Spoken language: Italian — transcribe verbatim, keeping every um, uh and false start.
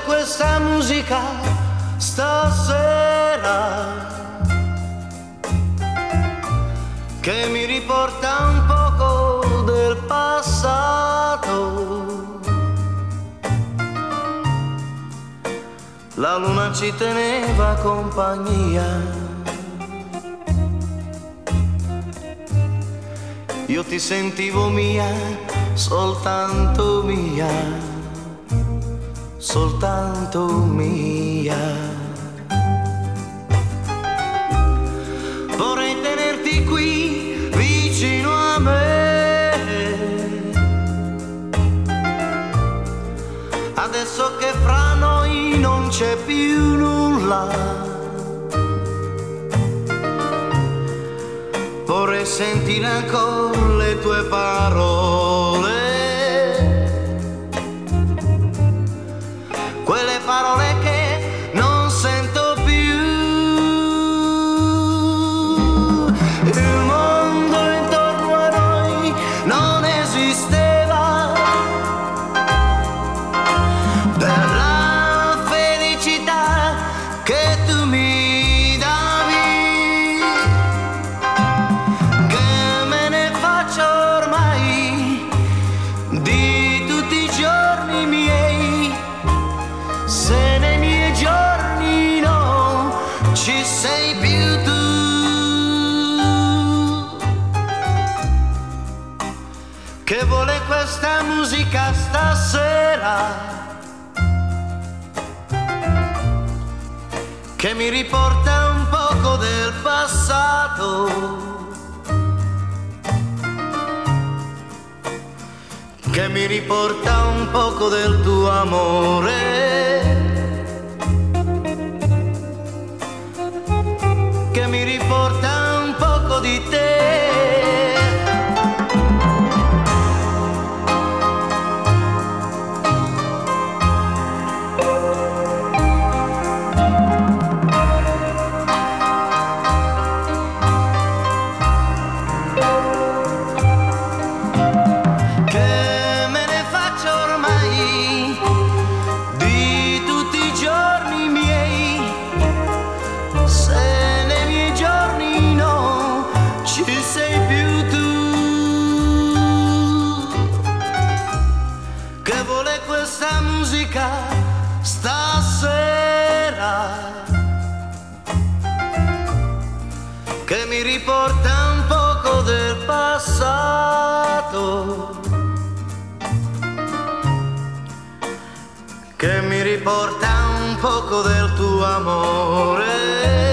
questa musica stasera che mi riporta un poco del passato. La luna ci teneva compagnia, io ti sentivo mia, soltanto mia, soltanto mia. Vorrei tenerti qui vicino a me, adesso che fra noi non c'è più nulla. Vorrei sentire ancora le tue parole, quelle parole che non sento più. Il mondo intorno a noi non esisteva, per la felicità che tu mi davi. Che me ne faccio ormai di tutti i giorni miei, se nei miei giorni non ci sei più tu. Che vuole questa musica stasera che mi riporta un poco del passato, che mi riporta un poco del tuo amore, che mi riporta un poco di te. Che me ne faccio ormai di tutti i giorni miei, se nei miei giorni non ci sei più tu. Che vuole questa musica stasera che mi riporta un poco del passato, che mi riporta un poco del tuo amore.